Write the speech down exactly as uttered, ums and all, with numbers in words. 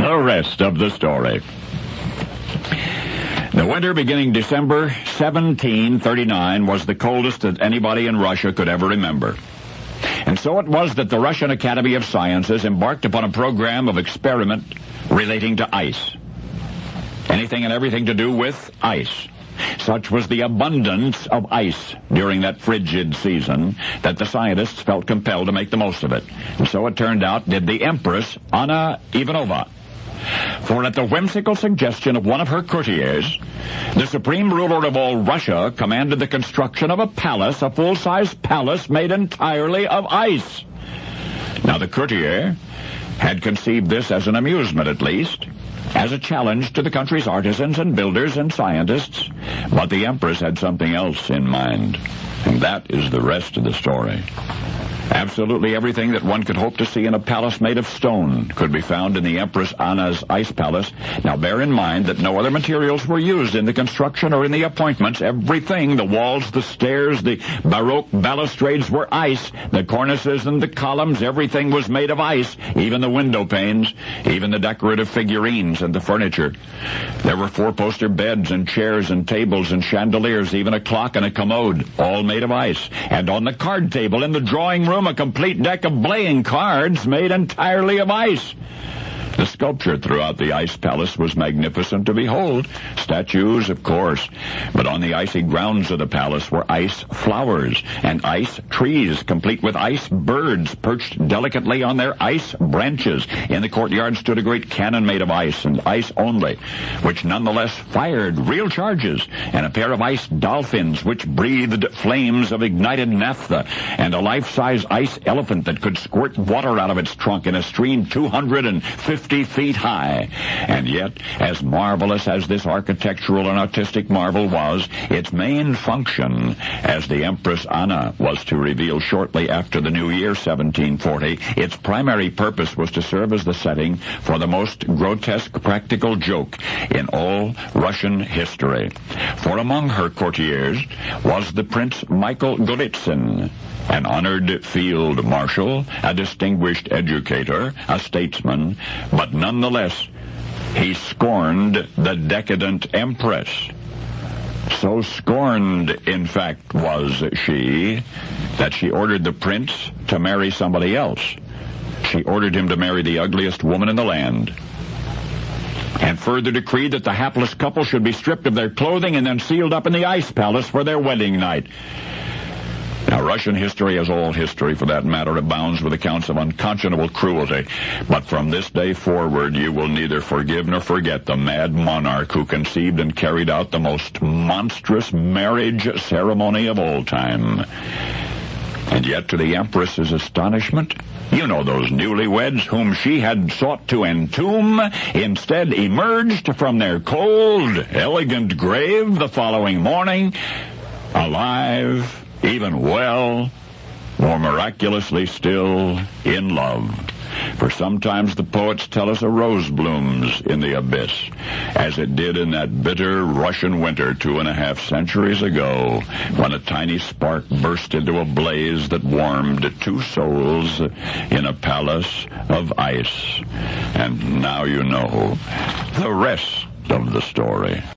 the rest of the story. The winter beginning December seventeen thirty-nine was the coldest that anybody in Russia could ever remember. And so it was that the Russian Academy of Sciences embarked upon a program of experiment relating to ice. Anything and everything to do with ice. Such was the abundance of ice during that frigid season that the scientists felt compelled to make the most of it. And so it turned out did the Empress Anna Ivanova. For at the whimsical suggestion of one of her courtiers, the supreme ruler of all Russia commanded the construction of a palace, a full-size palace made entirely of ice. Now the courtier had conceived this as an amusement, at least, as a challenge to the country's artisans and builders and scientists, but the Empress had something else in mind, and that is the rest of the story. Absolutely everything that one could hope to see in a palace made of stone could be found in the Empress Anna's ice palace. Now bear in mind that no other materials were used in the construction or in the appointments. Everything, the walls, the stairs, the Baroque balustrades were ice. The cornices and the columns, everything was made of ice. Even the window panes, even the decorative figurines and the furniture. There were four-poster beds and chairs and tables and chandeliers, even a clock and a commode, all made of ice. And on the card table in the drawing room, a complete deck of playing cards made entirely of ice. The sculpture throughout the ice palace was magnificent to behold. Statues, of course, but on the icy grounds of the palace were ice flowers and ice trees, complete with ice birds perched delicately on their ice branches. In the courtyard stood a great cannon made of ice and ice only, which nonetheless fired real charges, and a pair of ice dolphins which breathed flames of ignited naphtha, and a life-size ice elephant that could squirt water out of its trunk in a stream two hundred fifty feet high. And yet, as marvelous as this architectural and artistic marvel was, its main function, as the Empress Anna was to reveal shortly after the new year seventeen forty, its primary purpose was to serve as the setting for the most grotesque practical joke in all Russian history. For among her courtiers was the Prince Michael Golitsyn, an honored field marshal, a distinguished educator, a statesman, but nonetheless, he scorned the decadent empress. So scorned, in fact, was she, that she ordered the prince to marry somebody else. She ordered him to marry the ugliest woman in the land, and further decreed that the hapless couple should be stripped of their clothing and then sealed up in the ice palace for their wedding night. Now, Russian history, as all history for that matter, abounds with accounts of unconscionable cruelty. But from this day forward, you will neither forgive nor forget the mad monarch who conceived and carried out the most monstrous marriage ceremony of all time. And yet, to the Empress's astonishment, you know those newlyweds whom she had sought to entomb instead emerged from their cold, elegant grave the following morning, alive, even well, more miraculously still, in love. For sometimes the poets tell us a rose blooms in the abyss, as it did in that bitter Russian winter two and a half centuries ago, when a tiny spark burst into a blaze that warmed two souls in a palace of ice. And now you know the rest of the story.